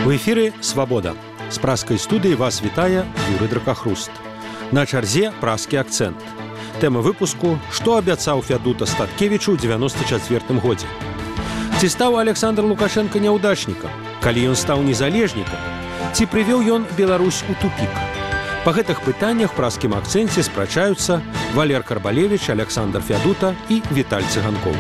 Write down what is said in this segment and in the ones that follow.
У эфіры «Свабода». З праскай студыі вас вітае Юрый Дракахруст. На чарзе праскі акцэнт. Тэма выпуску «Што абяцаў Фядута Статкевічу ў 94 годзе». Ці стаў Александр Лукашенко няўдачнікам? Калі ён стаў незалежнікам? Ці прывёў ён Беларусь у тупік? Па гэтых пытаннях праскім акцэнце спрачаюцца Валер Карбалевіч, Александр Фядута і Віталь Цыганкоў.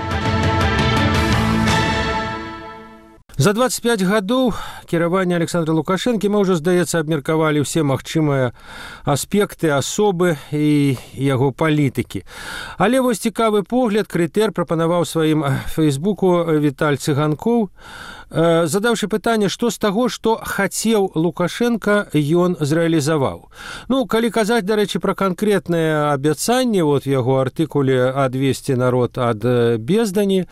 За 25 гадоў кіравання Александра Лукашэнкі мы ўжо, здаецца, абмеркавалі ўсе магчымыя аспекты, асобы і яго палітыкі. Але вось цікавы погляд, крытэр прапанаваў сваім фейсбуку Віталь Цыганкоў, задаўшы пытанне, што з таго, што хацеў Лукашенко, ён зрэалізаваў. Ну, калі казаць, дарэчы, пра канкрэтныя абяцанні, вот в яго артыкуле «Адвесці народ ад бездані»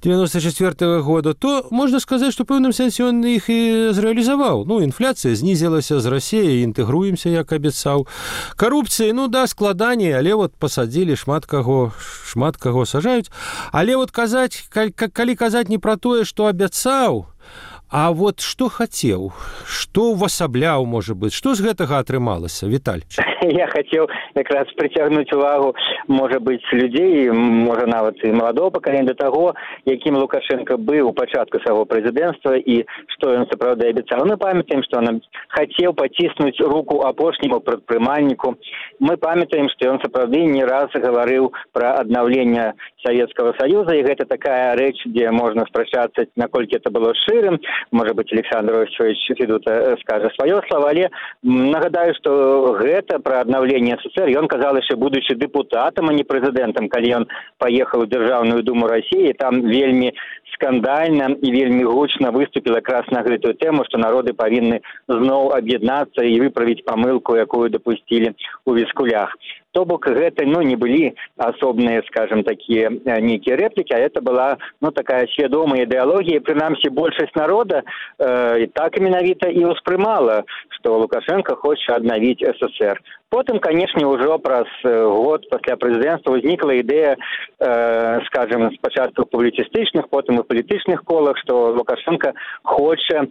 94 года, то можна сказаць, што ў пэўным сэнсе ён іх і зрэалізаваў. Ну, інфляцыя знізілася з Расіяй, інтэгруемся, як абяцаў. Карупцыі, ну да, складаней, але вот пасадзілі шмат каго сажаюць. Але вот казаць, калі казаць не пра тое, што абяцаў, а вот што хацеў, што ўвасабляў, можа быць, што з гэтага атрымалася, Віталь? Я хацеў якраз прыцягнуць увагу, можа быць, людзей, можа нават і маладого пакалення да таго, якім Лукашенко быў у пачатку свайго прэзідэнцтва і што ён сапраўды абяцаў. Мы памятаем, што ён хацеў паціснуць руку апошняму прадпрымальніку. Мы памятаем, што ён сапраўды не раз гаварыў пра аднаўленне Савецкага Саюза, і гэта такая рэч, дзе можна спрачацца, наколькі это было шчырым. Можа быць, Александр Васильевич Федута скажа сваё слова, але нагадаю, што гэта пра аднаўленне СССР ён казаў яшчэ будучы дэпутатам, а не прэзідэнтам, калі ён паехаў у Дзяржаўную думу Расіі, там вельмі скандальна і вельмі гучна выступіл якраз на гэтую тэму, што народы павінны зноў аб'яднацца і выправіць памылку, якую дапусцілі ў Віскулях. То бок гэта, не былі асобныя, скажем, такія нейкія рэплікі, а это была, такая свядомая ідэалогія, прынамсі большасць народа і так менавіта і ўспрымала, што Лукашенко хоча аднавіць СССР. Потым, канешне, ўжо праз год пасля прэзідэнцтва ўзнікла ідэя, скажем, спачатку ў публіцыстычных, потым у палітычных колах, што Лукашенко хоча,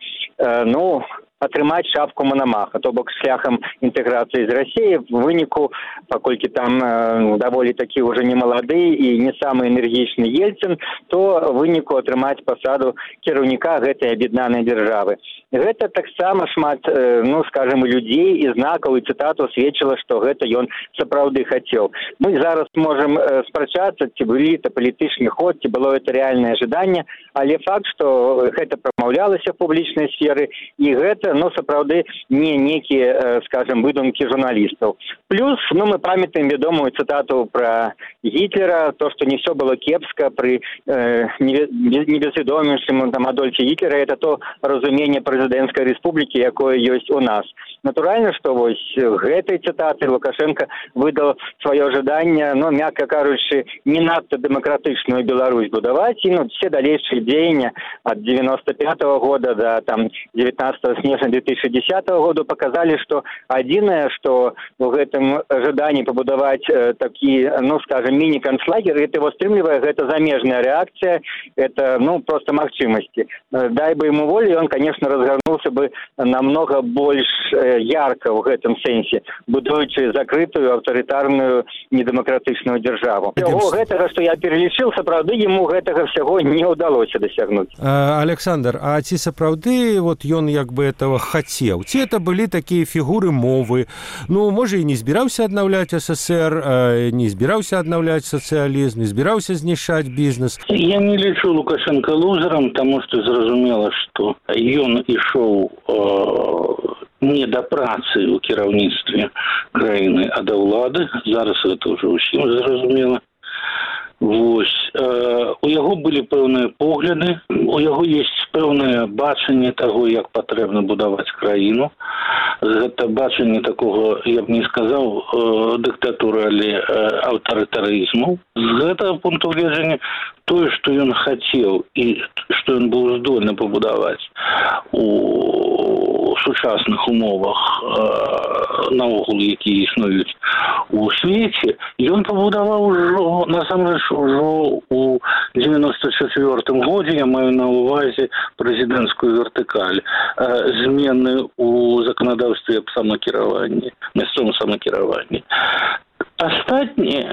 атрымаць шапку Мономаха, то бок шляхам інтэграцыі з Расіяй, в выніку, паколькі там даволі такі ўжо не малады і не самы энергічны Ельцин, то выніку атрымаць пасаду кіраўніка гэтай аб'яднанай дзяржавы. Гэта таксама шмат, скажем, людзей і знакаў і цытатаў сведчыла, што гэта ён сапраўды хацеў. Мы зараз можам спрачацца, ці былі это палітычны ход, ці было это рэальнае жаданне, але факт, што гэта прамаўлялася в публічнай сферы, і гэта сапраўды не некія, скажем, выдумкі журналістаў. Плюс, мы памятаем вядомую цытату пра Гітлера, то, што не все было кепска пры небезведомейшым Адольфе Гітлера, это то разуменне прэзідэнцкай рэспублікі, якое ёсць у нас. Натуральна, што вось гэтай цытаты Лукашенко выдал сваё жаданне, мякка кажучы, не надта дэмакратычную Беларусь будаваць, і все далейшыя дзеянні ад 95-го года да 19 снежня 2010 года показали, что адзінае, што в гэтым жаданні пабудаваць такі, скажем, міні-канцлагер, это его стрымлівае, гэта замежная реакция, это, просто магчымасці. Дай бы ему волю, он, конечно, разгарнулся бы намного больш ярко в гэтым сэнсе, будуючы закрытую, аўтарытарную, недэмакратычную дзяржаву. Гэтага, што я пералічыў, сапраўды ему гэтага всяго не ўдалося дасягнуць. Александр, а ці сапраўды вот ён як бы этого хацеў? Ці это былі такія фігуры мовы? Можа, і не збіраўся аднаўляць СССР, не збіраўся аднаўляць сацыялізм, не збіраўся знішчаць бізнес? Я не лічу Лукашенко лузерам, таму што зразумела, што ён ішоў не да працы ў кіраўніцтве краіны, а да ўлады. Зараз гэта ўжо ўсім зразумела. Вось. У яго былі пэўныя погляды, у яго ёсць пэўнае бачанне таго, як патрэбна будаваць краіну. Гэта бачанне такога, я б не сказаў, дыктатуры, але аўтарытарызму. З гэтага пункту гледжання тое, што ён хацеў і што ён быў здольны пабудаваць у сучасных умовах наогул, якія існуюць у свеце, ён пабудаваў ужо, насамрэч, ужо у 94-м годзе, я маю на увазе прэзідэнцкую вертыкаль, змены у заканадаўстве аб самакіраванні, мясцовым самакіраванні. Астатняе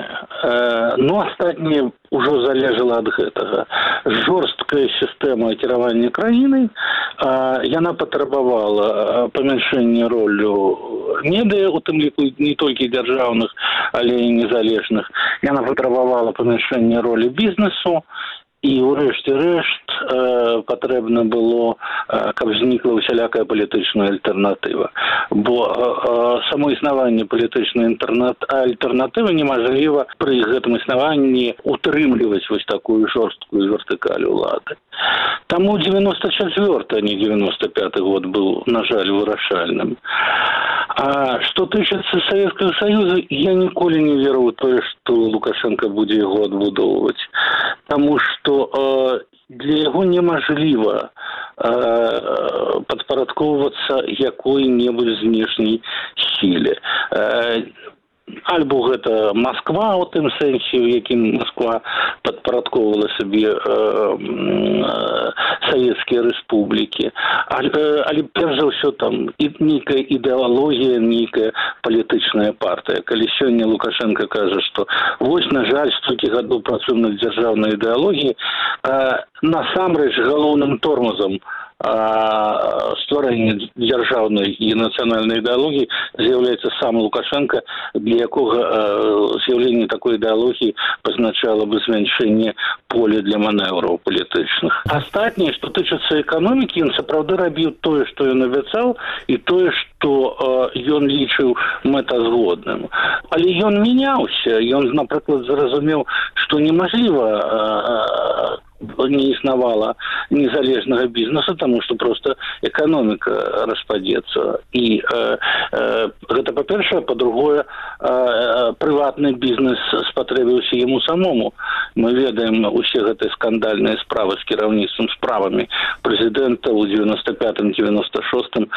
ўжо залежала ад гэтага. Жорсткая сістэма кіравання краінай, яна патрабавала памяншэння ролю медыя, у тым ліку не толькі дзяржаўных, але і незалежных. Яна патрабавала памяншэння ролі бізнесу, і ўрэшце рэшт патрэбна было, каб знікла усялякая палітычная альтэрнатыва. Бо само існаванне палітычнай альтэрнатывы немажліва пры гэтым існаванні утрымліваць вось такую жорсткую вертыкаль улады. Таму 94-й, а не 95-й год быў, на жаль, вырашальным. А што тычыцца Савецкага Саюза, я ніколі не веру ў тое, што Лукашенко будзе яго адбудоўваць. Таму што для яго немажліва падпарадкоўвацца якой-небудзь знешняй сіле. Альбо гэта Масква, у тым сэнсе, у якім Масква падпарадковала сабе савецкія рэспублікі. Але перш за ўсё там нейкая ідэалогія, нейкая палітычная партыя. Калі сёння Лукашенко кажа, што вось, на жаль, столькі гадоў працуем над дзяржаўнай ідэалогіяй, насамрэч галоўным тормозам стварэння дзяржаўнай і нацыянальнай ідэалогіі з'яўляецца сам Лукашенко, для якога з'яўленне такой ідэалогіі пазначала бы змяншэнне поля для манеўраў палітычных. Астатняе, што тычыцца эканомікі, ён сапраўды рабіў тое, што ён абяцаў, і тое, што ён лічыў мэтазгодным. Але ён мяняўся, ён, напрыклад, зразумеў, што немажліва не існавала незалежнага бізнесу, таму што проста эканоміка распадзецца. І гэта па-першае, па-другое, прыватны бізнес спатрэбіўся яму самому. Мы ведаем усе гэтыя скандальныя справы з кіраўніцтвам, справамі прэзідэнта ў 95-96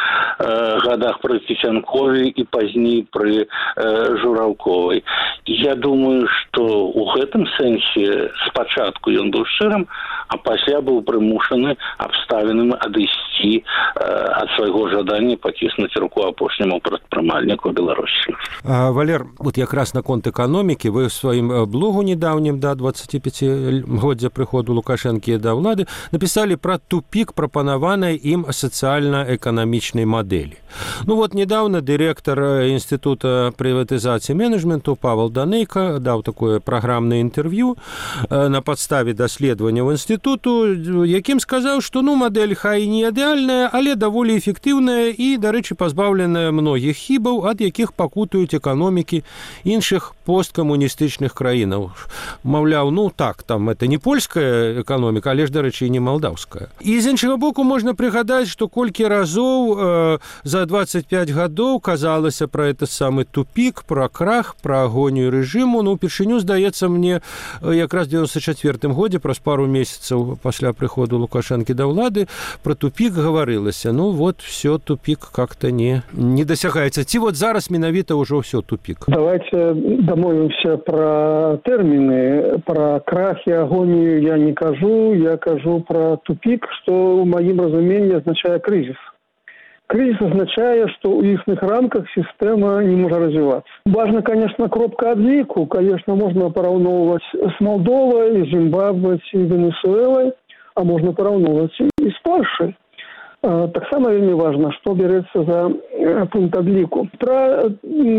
годах пры Цісянкове і пазней пры Жураўковай. Я думаю, што ў гэтым сэнсе спачатку ён быў шчырым, а пасля быў прымушаны абставінамі адысці ад свайго жадання паціснуць руку апошняму прадпрымальніку Беларусі. Валер, вот якраз наконт эканомікі, вы ў сваім блогу недаўнім, да 25-годдзя прыходу Лукашэнкі да ўлады, напісалі пра тупік прапанаванай ім сацыяльна-эканамічнай мадэлі. Ну вот недавно дырэктар Інстытута прыватызацыі менеджменту Павел Данейка даў такое праграмнае інтэрв'ю на падставе даследавання ў інстытуту, якім сказаў, што мадэль хай не ідэальная, але даволі эфектыўная і, дарэчы, пазбаўленая многіх хібаў, ад якіх пакутаюць эканомікі іншых посткамуністычных краінаў. Маўляў, так, там это не польская эканоміка, але ж, дарэчы, і не малдаўская. І з іншага боку можна прыгадаць, што колькі разоў за 25 гадоў казалася пра это самы тупік, пра крах, пра агонію рэжыму. Упершыню, здаецца мне, якраз в 94-м годзе, праз пару месяцаў пасля прыходу Лукашэнкі да ўлады, пра тупік гаварылася. Вот все, тупік как-то не дасягаецца. Ці вот зараз менавіта ўжо все тупік? Давайте домовимся про термины. Про крах и агонию я не кажу. Я кажу про тупик, что в моем разумении означает кризис. Кризис означает, что в их рамках система не может развиваться. Важно, конечно, кропка адліку. Конечно, можно пораўноўваць с Молдовой, Зимбабве и Венесуэлой, а можно пораўноўваць и с Польшей. Так само вельмі важно, что берется за пункт адліку. Про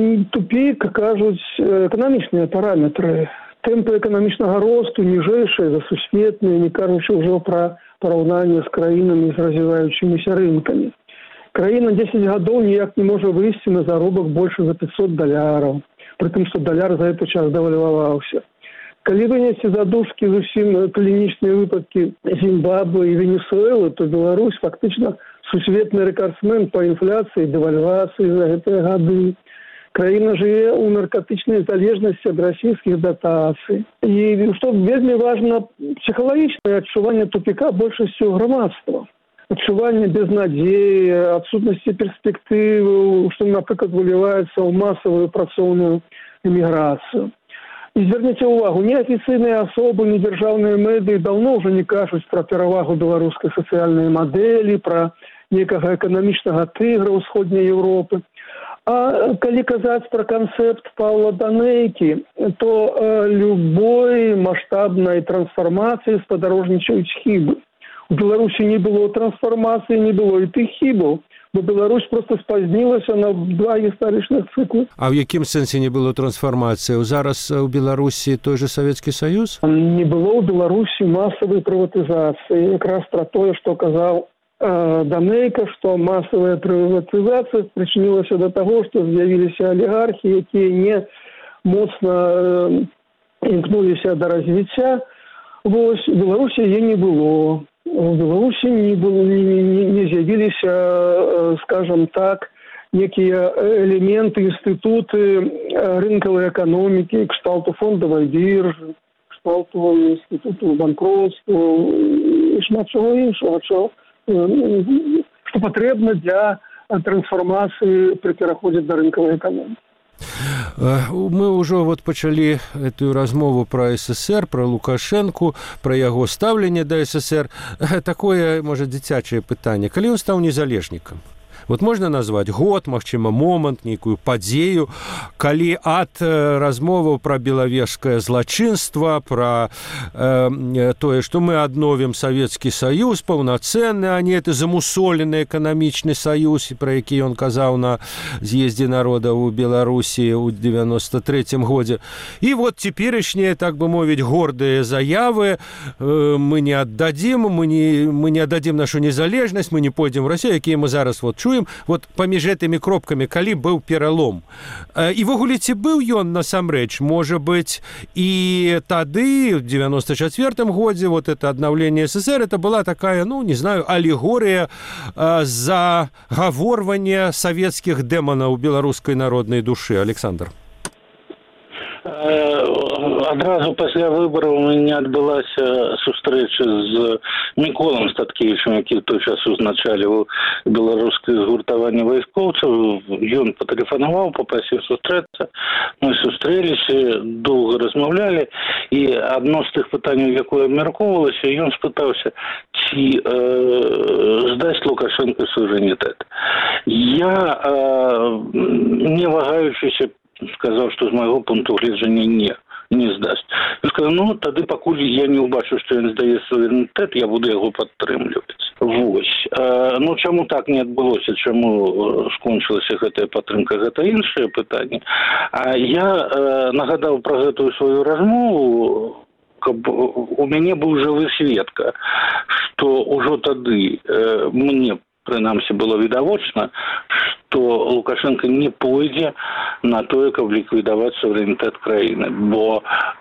тупик кажуць эканамічныя параметры. Темпы эканамічнага росту ніжэйшыя за сусветныя, не кажучы ўжо пра параўнанне з краінамі з развіваючымися рынкамі. Краіна 10 гадоў ніяк не можа выйсці на заробак больше за $500, пры тым, што даляр за этот час дэвальваваўся. Калі вынесці задушкі зусім клінічныя выпадкі Зімбабве і Венесуэлы, то Беларусь фактычна сусветны рэкордсмен па інфляцыі, дэвальвацыі за гэтыя гады. Краіна жыве ў наркотычнай залежнасці ад расійскіх датацый. І што вельмі важна, псіхалагічнае адчуванне тупіка большасцю грамадства. адчуванне безнадзеі, адсутнасці перспектывы, што, напрыклад, выліваецца ў масавую працоўную эміграцыю. І зверніце ўвагу, неафіцыйныя асобы, недзяржаўныя медыі даўно ўжо не кажуць пра перавагу беларускай сацыяльнай мадэлі, пра некага эканамічнага тыгра ўсходняй Еўропы. А калі казаць пра канцэпт Паўла Данейкі, то любой маштабнай трансфармацыі спадарожнічаюць хібы. У Беларусі не было трансфармацыі, не было і тых хібаў, бо Беларусь просто спазнілася на 2 гістарычных цыклы. А в якім сэнсе не было трансфармацыі? Зараз у Беларусі той же Савецкі Саюз? Не было ў Беларусі масавай прыватызацыі. Якраз пра тое, што казаў Данейка, што масавая прыватызацыя прычынілася да таго, што з'явіліся алігархі, якія не моцна імкнуліся да развіцця. Вось, у Беларусі яе не было. У Беларусі не з'явіліся, скажем так, некія элементы, інстытуты рынкавай эканомікі, кшталту фондавай біржы, кшталту інстытуту банкротства і шмат чаго іншага, што патрэбна для трансфармацыі пры пераходзе да рынкавай эканомікі. Мы ўжо пачалі эту размову пра СССР, пра Лукашэнку, пра яго стаўленне да СССР. Такое, можа, дзіцячае пытанне. Калі ён стаў незалежнікам? Можна назваць год, магчыма, момант, нейкую падзею, калі ад размоваў пра белавежскае злачынства, пра тое, што мы адновім Савецкі Саюз паўнацэнны, а не это замусолены эканамічны саюз, пра які ён казаў на з'ездзе народаў у Беларусі ў 93-м годзе. І цяперашнія, так бы мовіць, гордыя заявы: мы не аддадзім, мы не аддадзім нашу незалежнасць, мы не пойдзем в Расію, якія мы зараз чуем. Паміж гэтымі кропкамі, калі быў пералом. І вогуле, ці быў ён насамрэч? Можа быць, і тады, в 94-м годзе, это аднаўленне СССР, это была такая, не знаю, алегорыя загаворвання савецкіх дэманаў беларускай народнай душы. Александр. Адразу пасля выбараў у мяне адбылася сустрэча з Міколам Статкевічам, які ў той час узначалі беларускае згуртаванне вайскоўцаў. Ён патэлефанаваў, папрасіў сустрэцца. Мы сустрэліся, доўга размаўлялі, і адно з тых пытанняў, якое абмяркоўвалася, ён спытаўся, ці здаць Лукашэнка суверэнітэт. Я, не вагаючыся, сказаў, што з майго пункту гледжання не здасць. Я сказаў, тады пакуль я не ўбачу, што ён здае суверэнітэт, я буду яго падтрымліваць. Вось. Чаму так не адбылося, чаму скончылася гэтая падтрымка, гэта іншае пытанне. А я нагадаў пра гэтую сваю размову, каб у мяне быў жывы сведка, што ўжо тады мне, прынамсі, было відавочна, што Лукашенко не пойдзе на тое, каб ліквідаваць суверэнітэт краіны, бо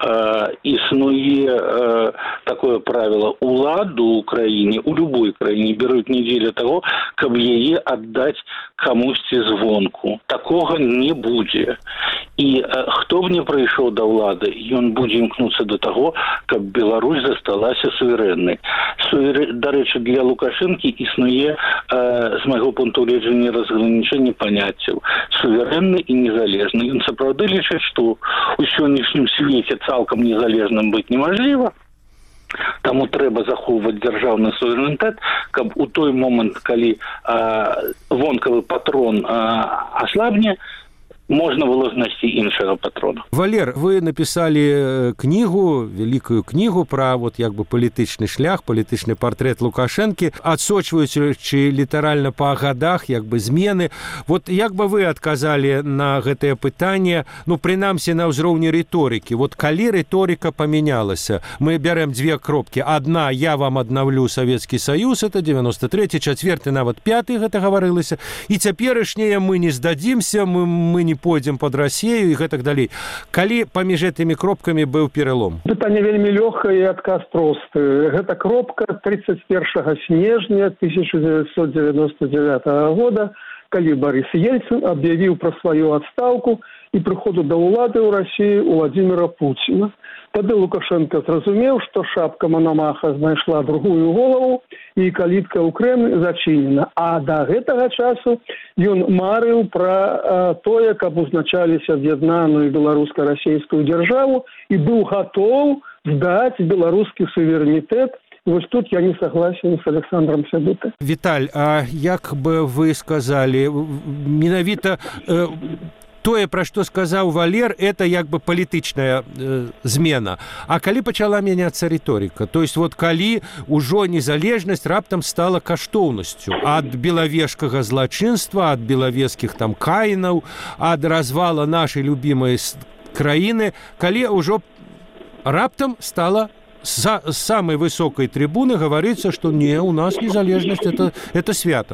існуе такое правіла: уладу ў краіне, у любой краіне беруць не дзеля таго, каб яе аддаць камусьці звонку. Такога не будзе. І хто б не прыйшоў да ўлады, ён будзе імкнуцца да таго, каб Беларусь засталася суверэннай. Дарэчы, для Лукашэнкі існуе, з майго пункту гледжання, разгранічэнне паняццяў суверэнны і незалежны. Ён сапраўды лічыць, што ў сённяшнім свеце цалкам незалежным быць немажліва. Таму трэба захоўваць дзяржаўны суверэнітэт, каб у той момант, калі вонкавы патрон аслабне, можна было знайсці іншага патрона. Валер, вы напісалі кнігу, вялікую кнігу пра палітычны шлях, палітычны партрэт Лукашэнкі, адсочваючы літаральна па гадах змены. Як бы вы адказалі на гэтае пытанне, прынамсі на ўзроўні рыторыкі? Калі рыторыка памянялася, мы бярэм 2 кропкі. Адна: я вам аднаўлю Савецкі Саюз, это 93-й, 4-й, нават 5-й гэта гаварылася. І цяперашняе: мы не здадзімся, мы не пойдзем пад Расію і гэтак далей. Калі паміж гэтымі кропкамі быў пералом? Пытанне вельмі лёгкае і адказ просты. Гэта кропка 31 снежня 1999 года, калі Борис Ельцин аб'явіў пра сваю адстаўку і прыходу да ўлады ў Расіі Владимира Путина. Тады Лукашенко зразумеў, што шапка Мономаха знайшла другую голову і калітка ў Крэмль зачынена. А да гэтага часу ён марыў пра тое, каб узначаліся аб'яднаную беларуска-расійскую дзяржаву і быў гатоў здаць беларускі суверэнітэт. Вось тут я не согласен с Александром Сябыта. Віталь, а як бы вы сказали, менавіта тое, пра што сказаў Валер, это як бы палітычная змена. А калі пачала мяняцца рыторыка? То есть вот калі ўжо незалежнасць раптам стала каштоўнасцю ад белавежскага злачынства, ад белавежскіх там каінаў, ад развала нашай любімай краіны, калі ўжо раптам стала с самой высокой трибуны говорится, что не, у нас незалежность это свято.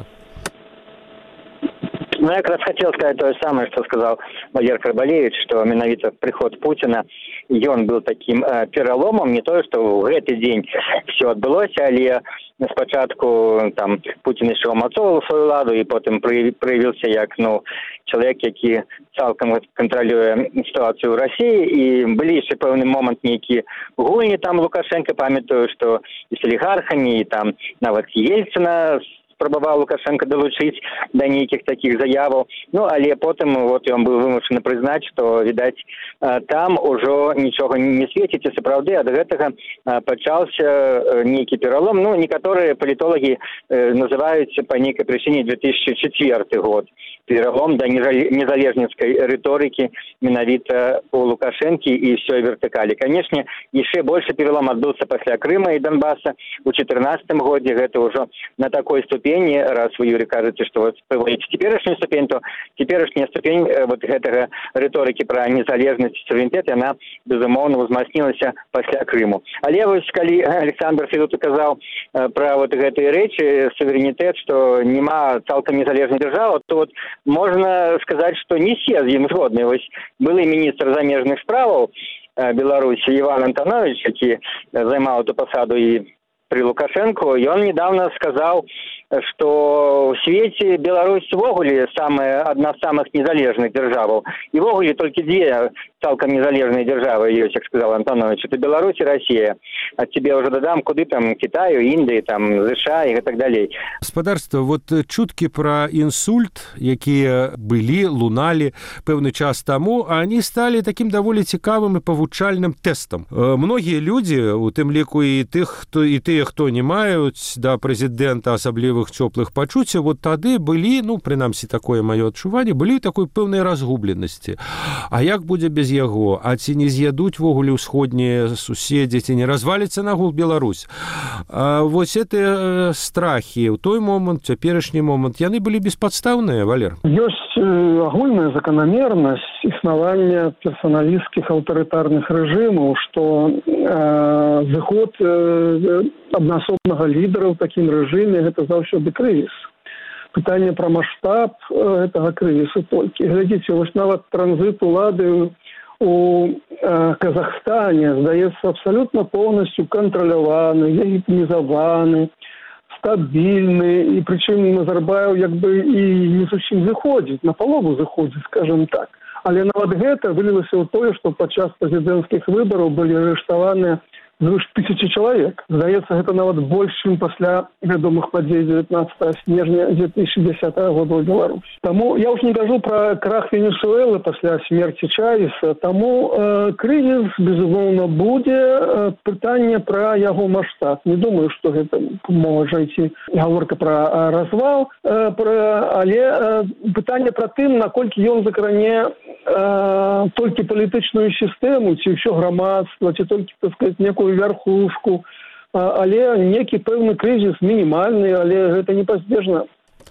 Ну, я как раз хотел сказать то же самое, что сказал Валерий Карбалевич, что менавіта приход Путина, ён был таким пераломом, не то, что в этот день все отбылося, але спочатку там Путин еще умацовывал свою ладу, и потом проявился як, человек, який цалком контролює ситуацию в России, и были еще певний момент некие гульни там Лукашенко, памятаю, что и с олигархами, и там нават Ельцина спрабаваў Лукашенко далучыць да нейкіх такіх заяваў. Але потым ён быў вымушаны прызнаць, што, відаць, там ужо нічога не свеціць, і сапраўды ад гэтага пачаўся нейкі пералом. Некаторыя палітолагі называюць па нейкай прычыне 2004 год пералом да незалежніцкай рыторыкі менавіта у Лукашэнкі і ўсёй вертыкалі. Канешне, яшчэ большы пералом адбыўся пасля Крыма і Донбаса у 2014 годзе. Гэта ўжо на такой ступені, раз вы, Юрий, кажете, что вот приводите теперешнюю ступень, то теперешняя ступень вот гэтага рыторыкі пра незалежнасць і суверэнітэт, яна, безумоўна, узмацнілася пасля Крыму. Але вось, калі Александр Федот казаў пра вот гэтыя рэчы, суверэнітэт, што няма цалкам незалежнай дзяржавы, то вот можна сказаць, што не все з ім згодны. Вось былы міністр замежных справаў Беларусі Іван Антонович, які займаў эту пасаду і при Лукашенко, ён недавно сказал, что в свете Беларусь ввогуле одна з самых незалежных держав. И ввогуле только две цалком незалежные державы есть, как сказал Антонович. Это Беларусь и Россия. От тебе уже додам, куды там Китаю, Индии, там США и так далее. Господарство, вот чутки про инсульт, якія былі, лунали пэўны час тому, они стали таким довольно цікавым и павучальным тестом. Многие люди, у тым ліку і тыя, хто не маюць да прэзідэнта асаблівых цёплых пачуццяў, вот тады былі, прынамсі такое маё адчуванне, былі такой пэўнай разгубленасці. А як будзе без яго? А ці не з'ядуць вогуле ўсходнія суседзі, ці не разваліцца нагул Беларусь? Вось гэтыя страхі ў той момант, цяперашні момант, яны былі беспадстаўныя, Валер? Ёсць агульная заканамернасць існавання персаналісцкіх аўтарытарных рэжымаў, што зыход аднасобнага лідара ў такім рэжыме гэта заўсёды крызіс. Пытанне пра маштаб гэтага крызісу толькі. Глядзіце, вось нават транзіт улады у Казахстане здаецца абсалютна поўнасцю кантраляваны, легітымізаваны, стабільны, і прычым Назарбаев як бы і не зусім зыходзіць, на палову зыходзіць, скажем так. Але нават гэта вылілася ў тое, што падчас прэзідэнцкіх выбараў былі арыштаваныя звыш 1000 чалавек. Здаецца, гэта нават больш, чым пасля вядомых падзей 19 снежня 2010 года ў Беларусі. Таму я ўж не кажу пра крах Венесуэлы пасля смерці Чавеса, таму крызіс, безумоўна, будзе. Пытанне пра яго маштаб. Не думаю, што гэта можа ісці гаворка пра развал, але пытанне пра тым, наколькі ён закране толькі палітычную сістэму, ці ўсё грамадства, ці толькі, так сказаць, некую верхушку, але некі пэўны крызіс мінімальны, але гэта непазбежна.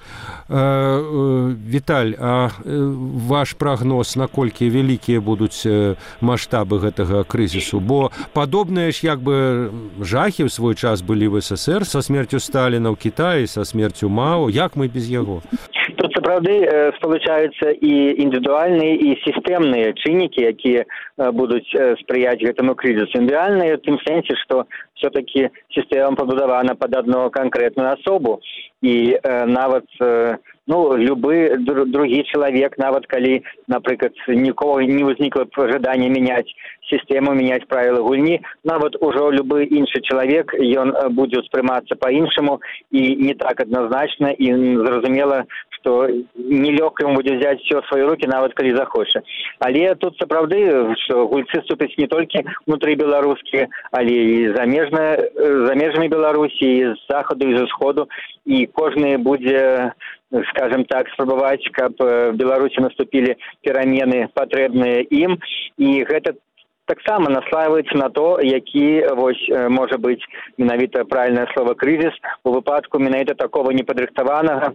Віталь, а ваш прагноз, наколькі вялікія будуць маштабы гэтага крызісу? Бо падобныя ж як бы жахі ў свой час былі в СССР са смерцю Сталіна ў Кітаі, са смерцю Мао. Як мы без яго? Тут, сапраўды, спалучаюцца і індывідуальныя, і сістэмныя чыннікі, якія будуць спрыяць гэтаму крызісу. Індывідуальныя в тым сэнсе, што все-таки сістэма пабудавана пад адну канкрэтную асобу, і нават любы другі чалавек, нават калі, напрыклад, нікога не ўзнікла жаданне мяняць сістэму, мяняць правілы гульні, нават ужо любы іншы чалавек, ён будзе ўспрымацца па-іншаму і не так адназначна, і зразумела, што нелёгка ему будзе взяць все ў свае рукі, нават калі захоча. Але тут сапраўды, што гульцы ступяць не толькі внутры беларускія, але і за межамі Беларусі, і з захаду, і з усходу, і кожны будзе, скажем так, спрабаваць, каб в Беларусі наступілі перамены патрэбныя ім, і гэта таксама наслаиваецца на то, які можа быць менавіта правільнае слово крызіс у выпадку менавіта такого непадрыхтаванага,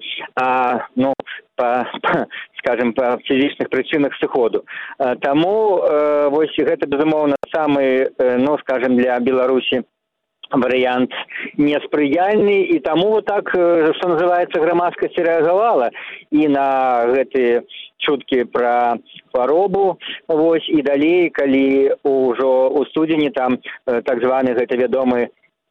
скажем, па фізічных прычынах сыходу. Таму гэта безумоўна самы, скажем, для Беларусі варыянт неспрыяльны, і таму так, што называецца, грамадскасць рэагавала і на гэтыя чуткі пра хваробу, і далей, калі ўжо ў студзені там так званы гэта вядомы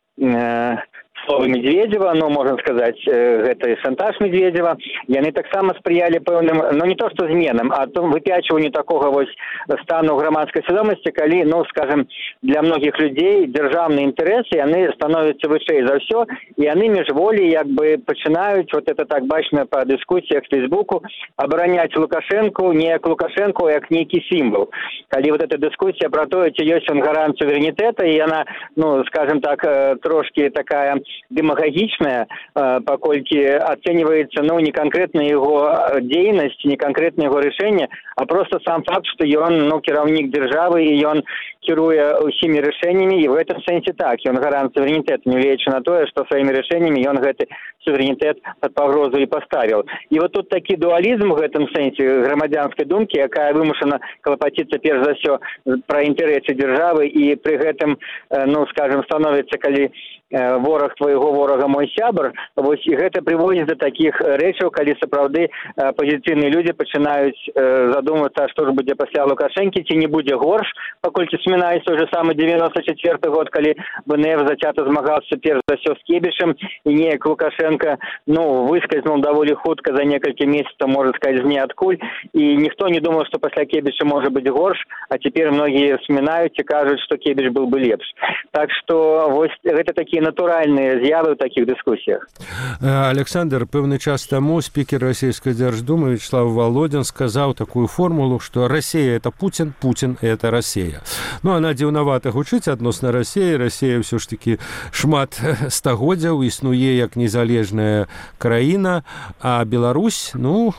словы Медведева, можна сказаць, гэта шантаж Медведева, яны таксама спрыялі пэўным, не то што зменам, а выпячванню такога стану грамадскай свядомасці, калі, скажем, для многіх людзей дзяржаўныя інтарэсы, яны становяцца вышэй за ўсё, і яны міжволі пачынаюць, это так бачна па дыскусіях з Фейсбуку, абараняць Лукашэнку не як Лукашэнку, а як нейкі сімвал. Калі эта дыскусія пра тое, ці ёсць ён гарант суверэнітэта, і яна, скажем так, трошки такая демагогичная, паколькі ацэньваецца, не конкретна его дзейнасць, не конкретна его решение, а просто сам факт, что ён, кіраўнік дзяржавы, і ён кіруе ўсімі рашэннямі, і в этом сэнсе так, ён гарант суверэнітэта, нягледзячы на тое, што сваімі рашэннямі ён гэты суверэнітэт пад пагрозу і паставіў. І тут такі дуалізм в гэтым сэнсе грамадзянскай думкі, якая вымушана клапаціцца перш за ўсё пра інтарэсы дзяржавы, і пры гэтым, скажем, становіцца, калі вораг твайго ворага мой сябар, і гэта прыводзіць да такіх рэчаў, калі сапраўды пазіцыйныя людзі пачынаюць задумвацца, што ж будзе пасля Лукашэнкі, ці не будзе горш, паколькі вспоминаюць той же самы 94 год, калі БНФ зацята змагаўся перш за ўсё з Кебішем, і неяк Лукашенко, выскользнуў даволі хутка за некалькі месяцаў, можна сказаць, з ніадкуль, і ніхто не думаў, што пасля Кебіша можа быць горш, а цяпер многія вспоминаюць і кажуць, што Кебіш быў бы лепш. Так што гэта такія натуральныя з'явы ў такіх дыскусіях. Александр, пэўны час таму спікер расійскай Дзярждумы Вячеслав Володин сказаў такую формулу, што Россия это Путин, Путин это Россия. Она дзіўнавата гучыць адносна России. Россия ўсё ж таки шмат стагоддзяў існуе як незалежная краіна, а Беларусь,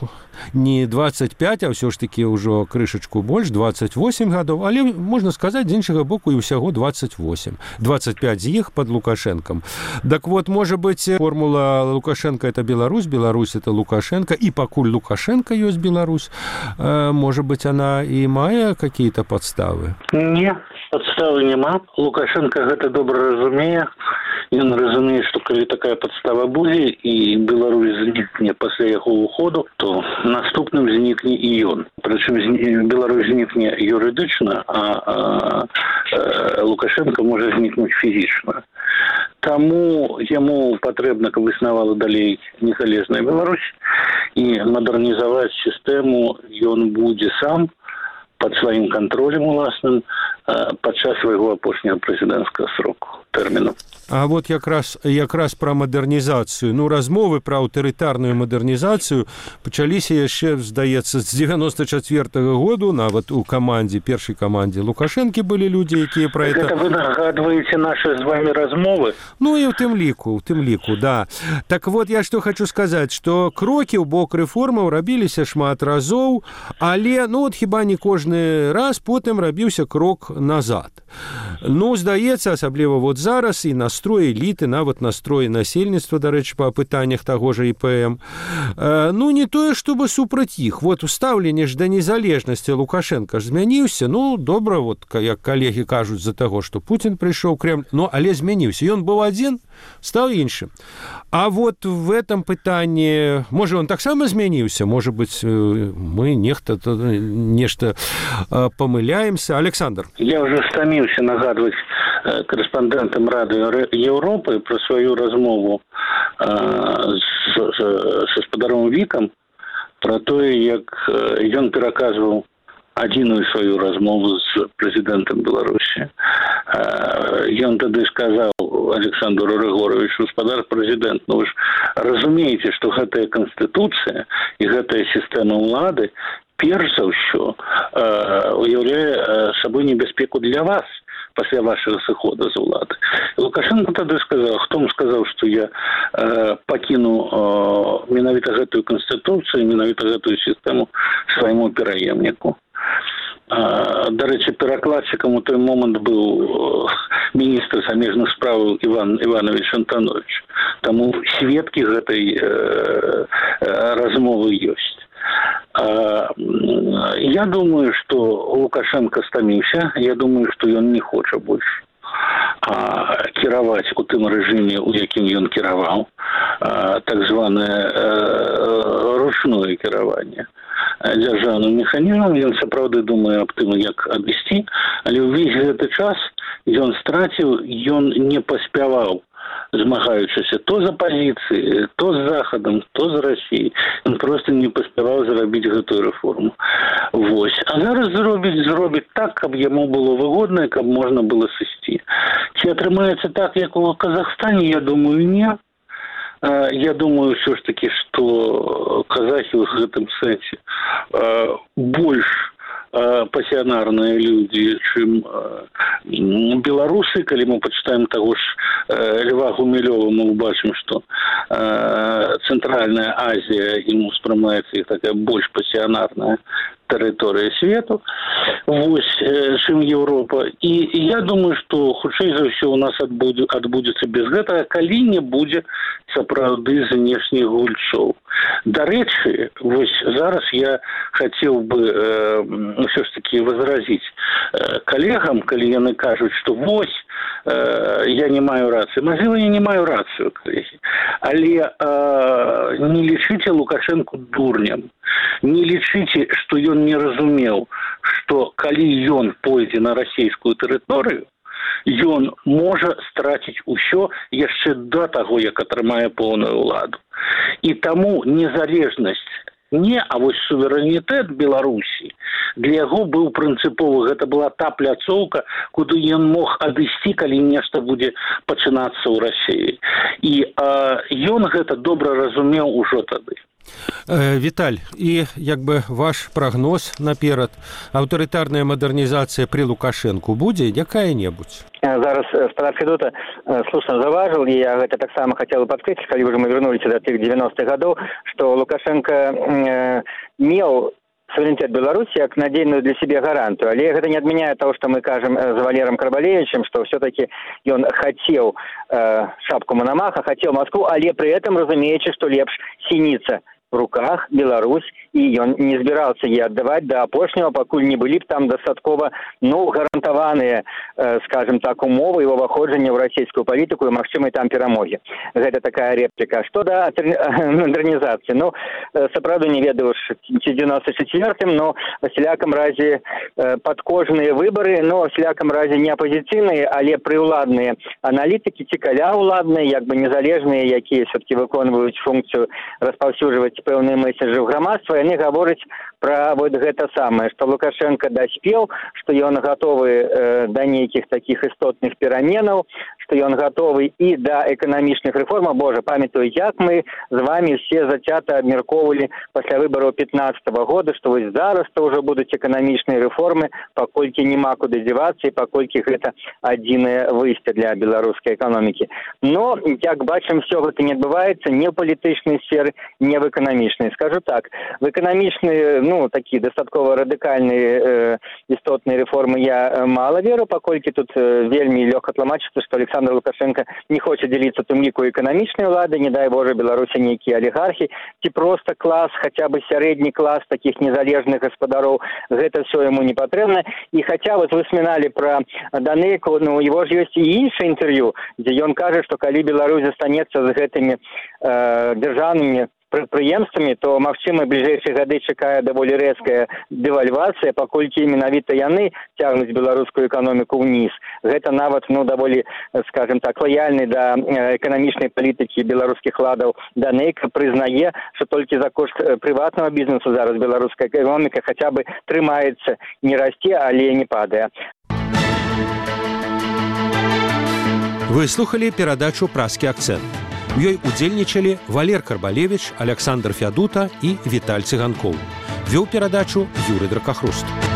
не 25, а ўсё ж таки ўжо крышачку больш, 28 гадоў, але можна сказаць, з іншага боку, і ўсяго 28. 25 з іх пад Лукашэнкам. Так вот, можа быць, формула Лукашенко это Беларусь, Беларусь это Лукашенко, і пакуль Лукашенко ёсць Беларусь, можа быць, она і мае какие-то подставы? Не, подставы няма. Лукашенко гэта добра разумее. Ён разумее, што калі такая падстава будзе і Беларусь знікне пасля яго уходу, то наступным знікне і ён. Прычым Беларусь знікне юрыдычна, а Лукашенко можа знікнуць фізічна. Таму яму патрэбна, каб існавала далей незалежная Беларусь, і мадэрнізаваць сістэму ён будзе сам пад сваім кантролем уласным падчас свайго апошняга прэзідэнцкага сроку, тэрміну. А вот якраз пра мадэрнізацыю. Размовы пра аўтарытарную мадэрнізацыю пачаліся яшчэ, здаецца, з 94-го году, нават у камандзе, першай камандзе Лукашэнкі былі людзі, якія пра гэта... Вы нагадваеце нашы з вами размовы? І ў тым ліку, да. Так вот, я што хочу сказаць, што крокі ў бок рэформаў рабіліся шмат разоў, але, хіба не кожны раз потым рабіўся крок назад. Здаецца, асабліва зараз і настрой эліты, нават настрой насельніцтва, дарэчы, па пытаннях таго ж ІПМ. Не тое, чтобы супраць іх. Стаўленне ж да незалежнасці Лукашенка ж змяніўся. Добра, як калегі кажуць за таго, што Путін прыйшоў Кремль, але змяніўся. Ён быў адзін, стаў іншым. А в этом пытанні, можа, он таксама змяніўся, можа быць, мы нешта памыляемся. Александр. Я ўжо стаміўся стаміўся нагадваць корэспандэнтам Рады Европы про сваю размову з гаспадаром Вікам про тое, як ён пераказваў адзіную сваю размову з прэзідэнтам Беларусі. Ён тады сказаў Александру Рыгоровичу: гаспадар прэзідэнт, ну вы ж разумееце, што гэтая канстытуцыя і гэтая сістэма ўлады перш за ўсё уяўляе сабой небяспеку для вас пасля вашага сыхода з улады. Лукашенко тады сказаў: хто вам сказаў, што я пакіну менавіта гэтую канстытуцыю, менавіта гэтую сістэму свайму пераемніку. Дарэчы, перакладчыкам у той момант быў міністр замежных спраў Іван Іванович Антонович. Таму сведкі гэтай размовы ёсць. Я думаю, што Лукашенко стаміўся, я думаю, што ён не хоча больш кіраваць у тым рэжыме, у якім ён кіраваў, так званае ручное кіраванне дзяржаўным механізмам. Ён сапраўды думае аб тым, як адысці, але ўвесь гэты час ён страціў, ён не паспяваў, змагаючыся то з апазіцыяй, то з Захадам, то з Расіяй. Ён проста не паспяваў зрабіць гэтую рэформу. Вось. А зараз зробіць так, каб яму было выгодна, каб можна было сысці. Ці атрымаецца так, як у Казахстане? Я думаю, не. Я думаю, ўсё ж такі, што казахі ў гэтым сэнсе больш пасіянарныя людзі, чым беларусы. Калі мы пачытаем таго ж Льва Гумилёва, мы ўбачым, што Цэнтральная Азія ім успрымаецца як такая больш пасіянарная тэрыторыя свету, вось, чым Еўропа. І я думаю, што хутчэй за ўсё у нас адбудзецца без гэтага, калі не будзе сапраўды знешніх гульцоў. Дарэчы, вось зараз я хацеў бы ўсё ж такі возразіць калегам, калі яны кажуць, што вось я не маю рацыі. Мажліва, я не маю рацыю, калегі. Але не лічыце Лукашенко дурнем. Не лічыце, што ён не разумеў, што калі ён пойдзе на расійскую тэрыторыю, ён можа страціць усё яшчэ да таго, як атрымае поўную ўладу. І таму незалежнасць не, а вось суверэнітэт Беларусі для яго быў прынцыповы. Гэта была та пляцоўка, куды ён мог адысці, калі нешта будзе пачынацца ў Расіі. І ён гэта добра разумеў ужо тады. Віталь, і як бы ваш прагноз наперад, аўтарытарная мадэрнізацыя пры Лукашенку будзе якая-небудзь? Зараз спадар Федота слушна заважыў, і я гэта таксама хацела падкрэсліць, калі ўжо мы вярнуліся да тых 90-х гадоў, што Лукашенко меў суверэнітэт Беларусі як надзейную для сябе гарантыю, але гэта не адмяняе того, што мы кажам з Валером Карбалевичем, што ўсё-такі ён хацеў шапку Мономаха, хацеў Москву, але пры этом разумеючы, што лепш сініца в руках Беларусь, і ён не збіраўся яе аддаваць да апошняга, пакуль не былі б там дастаткова, гарантаваныя, скажем так, умовы і ўваходжання ў расійскую палітыку і магчымай там перамогі. Гэта такая рэпліка. Што да мадэрнізацыі? Сапраўды не ведаю, ці 94-м, но в всялякам разе падкожныя выбары, но в всялякам разе не апозіцыйныя, але прыўладныя аналітыкі ці каляўладныя, як бы незалежныя, якія все-таки выконваюць функцыю распаўсюджваць пэўныя месседжы ў грамадства, яны гавораць пра вот гэта самае, што Лукашенко даспеў, што ён гатовы да нейкіх такіх істотных пераменаў, што ён гатовы і да эканамічных рэформаў. Божа, памятаю, як мы з вами все зацята абмяркоўвалі пасля выбараў 15-го года, што вось зараз-то ўжо будуць эканамічныя рэформы, паколькі няма куды дзівацца і паколькі гэта адзінае выйсце для беларускай эканомікі. Но, як бачым, все гэта не адбываецца не ў палітычнай сферы, не в эканамічнай. Скажу так, в эканамічныя, такі дастаткова радыкальныя істотныя рэформы я мала веру, паколькі тут вельмі лёгка тлумачыцца, што Александр Лукашенко не хоча дзяліцца тым ліку эканамічнай улады, не дай Божа Беларусі нейкія алігархі, ці проста клас, хаця бы сярэдні клас такіх незалежных гаспадароў, гэта все яму не патрэбна. І хаця вот вы сміналі пра Данейку, его ж ёсць і іншае інтэрв'ю, дзе ён кажа, што калі Беларусь застанецца з гэтымі дзяржаўнымі прадпрыемствамі, то магчыма бліжэйшыя гады чакае даволі рэзкая дэвальвацыя, паколькі менавіта яны цягнуць беларускую эканоміку ўніз. Гэта нават даволі, скажем так, лаяльны да эканамічнай палітыкі беларускіх ладаў Данейка прызнае, што толькі за кошт прыватнага бізнесу зараз беларуская эканоміка хаця бы трымаецца, не расце, але не падае. Вы слухали перадачу «Праскі акцэнт». У ёй удзельнічалі Валер Карбалевіч, Александр Фядута і Віталь Цыганкоў. Вёў перадачу Юрый Дракахруст.